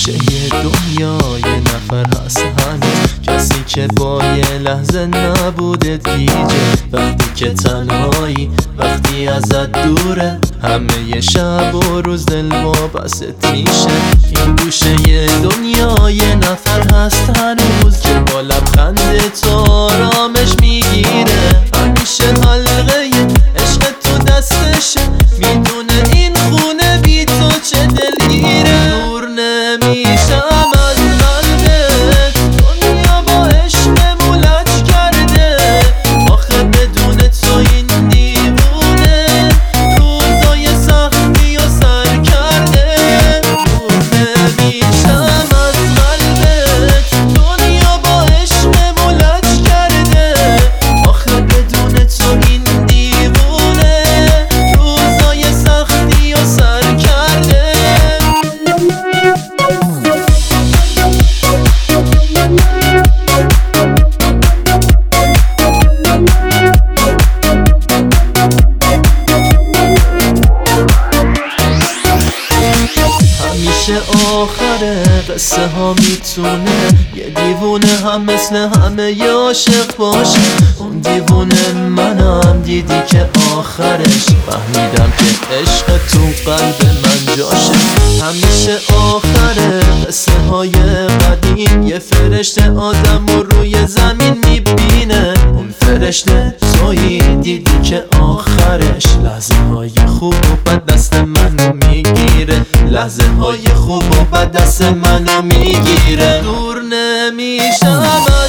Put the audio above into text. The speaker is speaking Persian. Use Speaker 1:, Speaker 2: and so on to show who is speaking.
Speaker 1: گوشه دنیا یه نفر هست هنوز، کسی که با یه لحظه نبودت گیجه. وقتی که تنهایی، وقتی ازت دوره، همه ی شب و روز دل وابست میشه. این گوشه دنیا یه نفر هست هنوز، که با لبخند تو آرامش میگیره. همیشه حلقه عشق تو دستشه، میدونه این خونه بی تو چه دلگیره. دور نمیشم از قلبت، دنیا با عشق مولج کرده. آخه بدون تو این دیوونه، روزای سختی و سر کرده. دور نمیشم از قلبت، دنیا با عشق مولج کرده. آخه بدون تو این دیوونه، روزای سختی و سر کرده. همیشه آخره قصه ها میتونه یه دیوونه هم مثل همه ی عاشق باشه. اون دیوونه منم، دیدی که آخرش فهمیدم که عشق تو قلب من جاشه. همیشه آخره قصه های قدیم، یه فرشته آدم رو روی زمین میبینه. اون فرشته تویی، دیدی که آخرش لحظه های خوب و بد دست منو میگیره. لحظه های خوب و بد دست منو میگیره. دور نمیشم